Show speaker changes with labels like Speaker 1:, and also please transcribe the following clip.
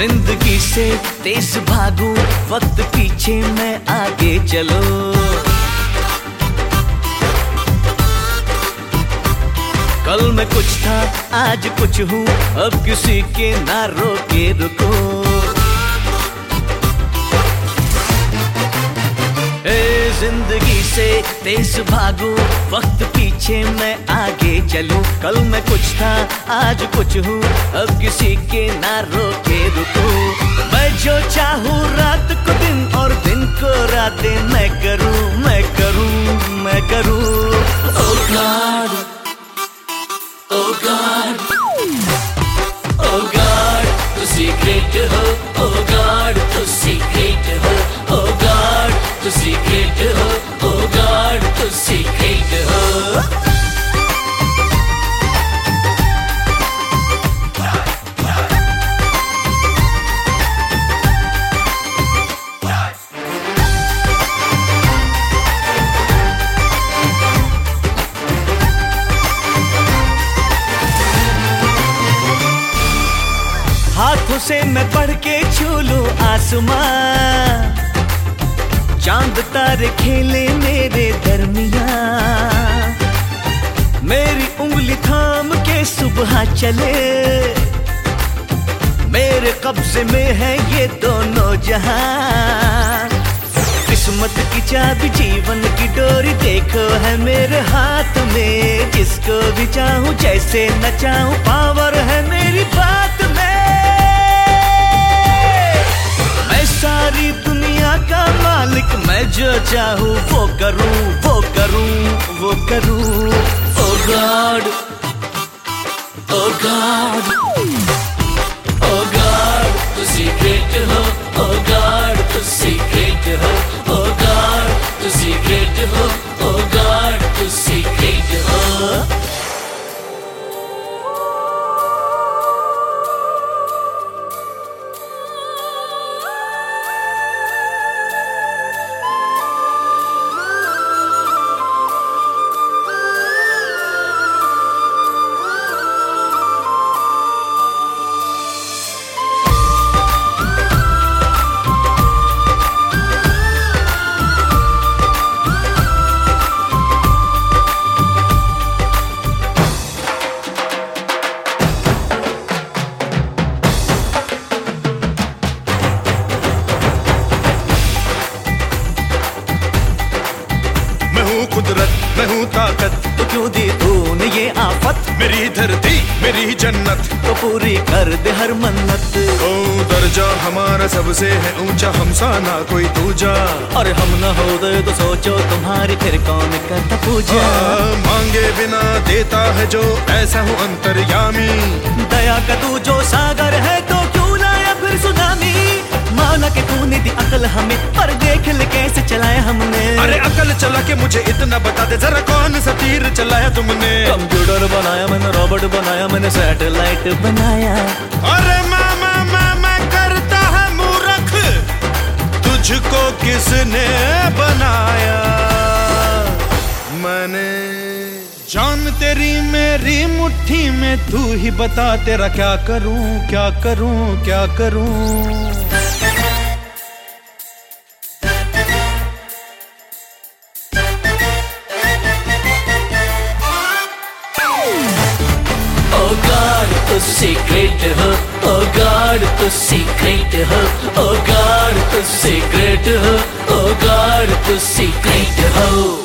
Speaker 1: जिंदगी से तेज भागूं, वक्त पीछे मैं आगे चलो। कल मैं कुछ था आज कुछ हूँ, अब किसी के ना रोके रुको। जिंदगी से तेज भागूं, वक्त पीछे मैं आगे चलूं। कल मैं कुछ था आज कुछ हूँ, अब किसी के ना रोके रुको। मैं जो चाहूँ रात को दिन और दिन को रातें मैं करूँ, मैं करूँ, मैं करूँ। Oh God, oh God, oh God, तू सीक्रेट हो। Oh God, तू सीक्रेट हो। Oh God, तू सीक्रेट हो। Oh God, तू सीक्रेट हो। हाथों से मैं पढ़ के छू लूं आसमां, चांद तारे खेले मेरे दरमियां। मेरी उंगली थाम के सुबह चले, मेरे कब्जे में है ये दोनों जहां। किस्मत की चाबी जीवन की डोरी देखो है मेरे हाथ में। जिसको भी चाहूं जैसे न चाहूं, पावर है मेरी बात में। मैं सारी दुनिया का मालिक, मैं जो चाहूं वो करूं, वो करूं, वो करूं। Oh God, oh God, oh God, तू सीक्रेट हो। Oh God, तू सीक्रेट हो। Oh God, तू सीक्रेट हो। Oh God, तू सीक्रेट हो।
Speaker 2: कुदरत मैं हूँ ताकत,
Speaker 1: तो क्यों दी तूने ये आफत।
Speaker 2: मेरी धरती मेरी जन्नत,
Speaker 1: तो पूरी कर दे हर मन्नत।
Speaker 2: ओ दर्जा हमारा सबसे है ऊंचा, हमसा ना कोई दूजा।
Speaker 1: और हम न हो दे तो सोचो तुम्हारी फिर कौन करता पूजा।
Speaker 2: मांगे बिना देता है जो, ऐसा हूँ अंतर्यामी।
Speaker 1: दया का तू जो सागर है, तो क्यों लाया फिर सुनामी। माना कि तूने दी अकल हमें, पर देख ले कैसे चलाया हमने।
Speaker 2: अरे अकल चला के मुझे इतना बता दे जरा, कौन सा तीर चलाया तुमने।
Speaker 1: कंप्यूटर बनाया मैंने, रोबोट बनाया मैंने, सैटेलाइट बनाया।
Speaker 2: अरे मामा करता है मूर्ख, तुझको किसने बनाया। मैंने जान तेरी मेरी मुट्ठी में, तू ही बता तेरा क्या करूं, क्या करूं, क्या करूं।
Speaker 1: Oh God, तू सीक्रेट हो। Oh God, तू सीक्रेट हो। Oh God, तू सीक्रेट हो। Oh God, तू सीक्रेट हो।